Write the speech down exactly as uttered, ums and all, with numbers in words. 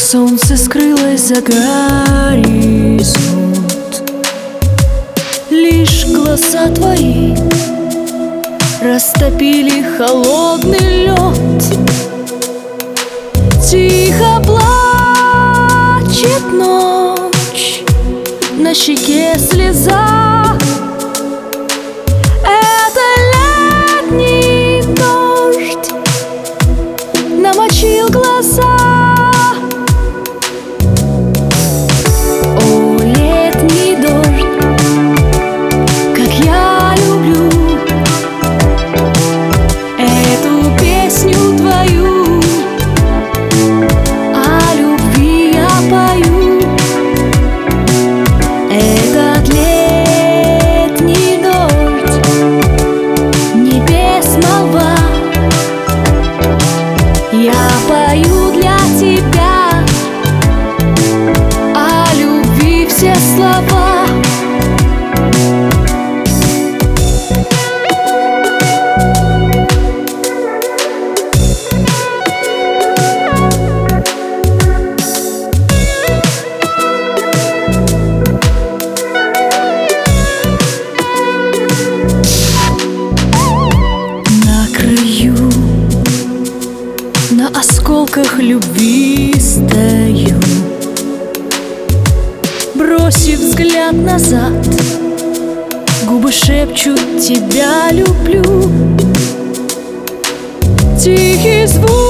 Солнце скрылось за горизонт, лишь глаза твои растопили холодный лед. Тихо плачет ночь, на щеке слеза. Это летний дождь намочил глаза. Я пою для тебя о любви все слова. На краю, на осколках любви стою, бросив взгляд назад, губы шепчут: тебя люблю. Тихий звук